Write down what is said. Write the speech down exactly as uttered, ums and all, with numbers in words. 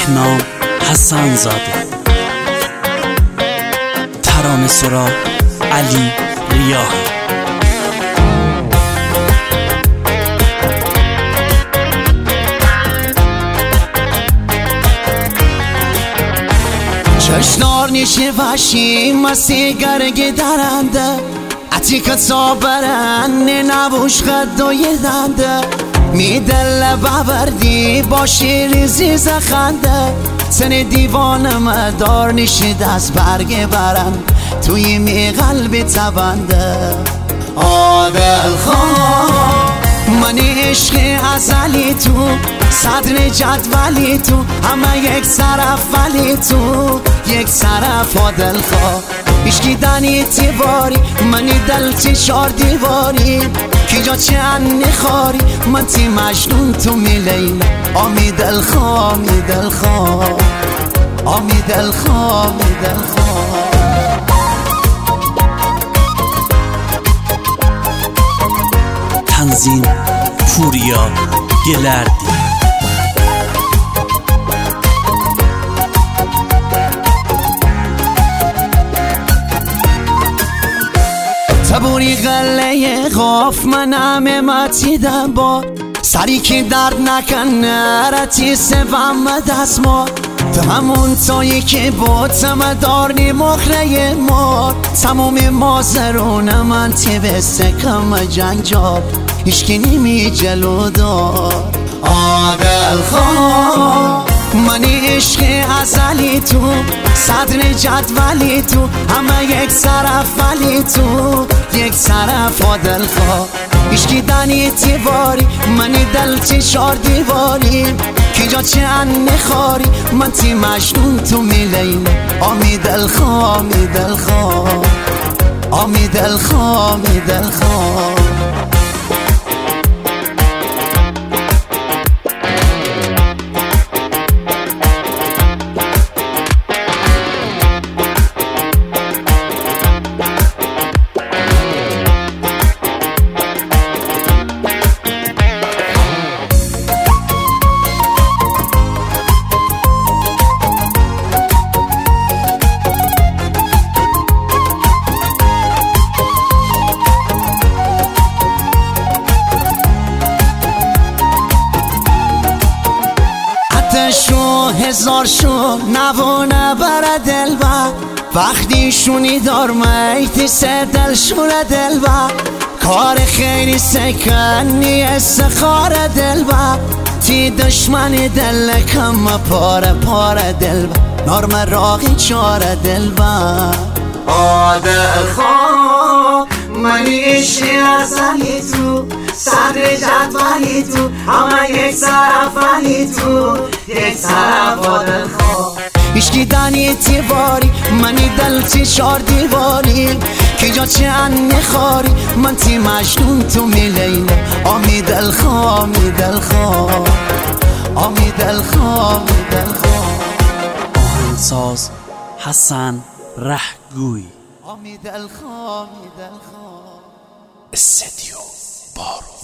نام حسن زاده، ترانه سرا علی ریاحی. چشنار نیشه وشی مسیگرگ درنده عتی که صابرن نبوش قدای دنده میدل ببردی با شیر زیز خنده سن دیوانم دار نیشه دست برگ برن توی می قلب تبنده آدل خواه منی عشق ازلی تو صدر جدولی تو همه یک طرف ولی تو یک طرف آدل خواه اشکی دنی تیواری منی دل تی چار دیواری کی جا چه انی خاری من تی مجنون تو میلیل آمی دل خواه می دل خواه آمی دل خواه می دل خواه. تنظیم پوریا گلردی. تبوری غله غاف من همه متیدم با سری که درد نکنه رتی سوام دست ما تو همون تایی که با تمدارنی مخره ما تموم مازرون من تی به سکم جنجاب هیچکی نیمی جلو دار آدل خواه منی عشق ازلی تو صدر جدولی تو همه یک طرف ولی تو یک طرف آدل خواه اشکی دنی تیواری منی دل تی چار دیواری کی جا چه انی خاری من تی مجنون تو میلیل آمی دل خواه می دل خواه آمی دل خواه می دل خواه. شو هزار شو نوانه بر دل با وقتی شونی دار میتی سه دل شور دل با کار خیلی سکنی استخار دل با تی دشمن دل کم پاره پاره دل با نرم راقی چار دل با آدل خواه منی عشقی ازلی تو صدر جدولی تو همه یک طرف ولی تو یک طرف آدل خواه اشکی دنی تیواری منی دل تی چار دیواری کی جا چه انی خاری من تی مجنون تو میلیل آمی دل خواه می دل خواه آمی دل خواه می دل خواه. آهنگساز حسن رهگوی. آمی دل خواه می دل خواه. استدیو بارو.